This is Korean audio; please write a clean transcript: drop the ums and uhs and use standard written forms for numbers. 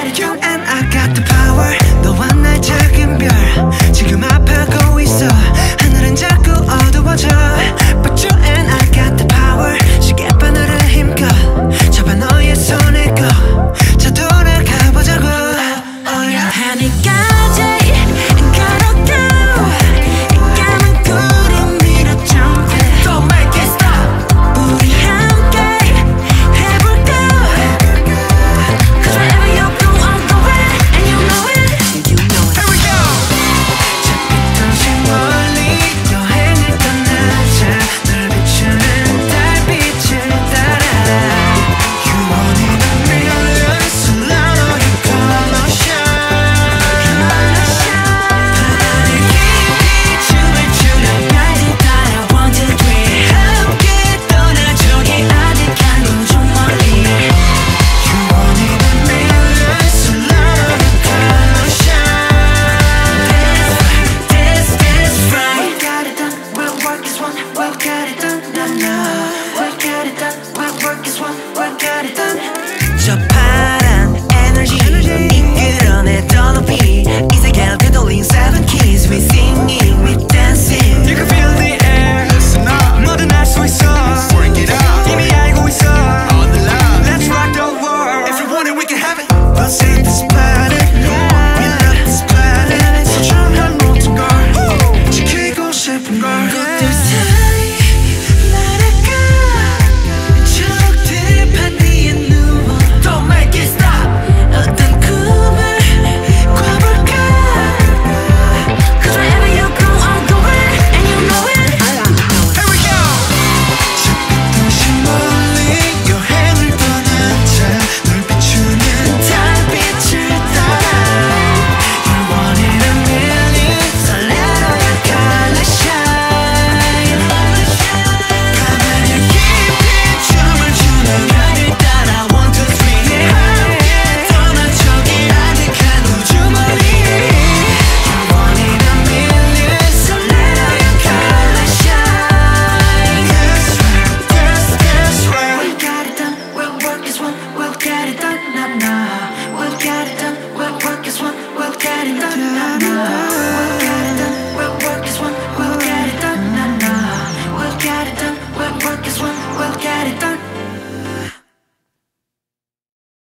You and I got the power. 너와 날 작은 별 지금 아파하고 있어. 하늘은 자꾸 어두워져. But you and I got the power. 시계바늘을 힘껏 잡아 너의 손을 꺼. 자 돌아가 보자고. 하늘까지 저 파란 에너지 이끌어내 더 높이 이 세계를 되돌린 seven keys. We singing, we dancing. You can feel the air. Listen up. 뭐든 할 수 있어. Work it out. 이미 알고 있어. All the love. Let's rock the world. If you want it, we can have it. We'll save this planet. We love this planet. 소중한 모든 걸 지키고 싶은 걸. 꽃들 사이 날아가. 저들 판 위에 누워. Don't make it stop. 어떤 꿈을 꿔볼까. Cause wherever you go, I'll go with. And you know it. Here we go. 저 빛도시 멀리 여행을 떠나자. 널 비추는 달빛을 따라. You're one in a million. 설레어야 color shine. 가만히 깊이 춤을 추는 나를 따라 one two three. 함께 떠나 저기 아득한 우주머리. You're one in a million. 설레어야 color shine. That's right, that's right. We got it done. We'll work as one. We'll get it done. Nah, nah.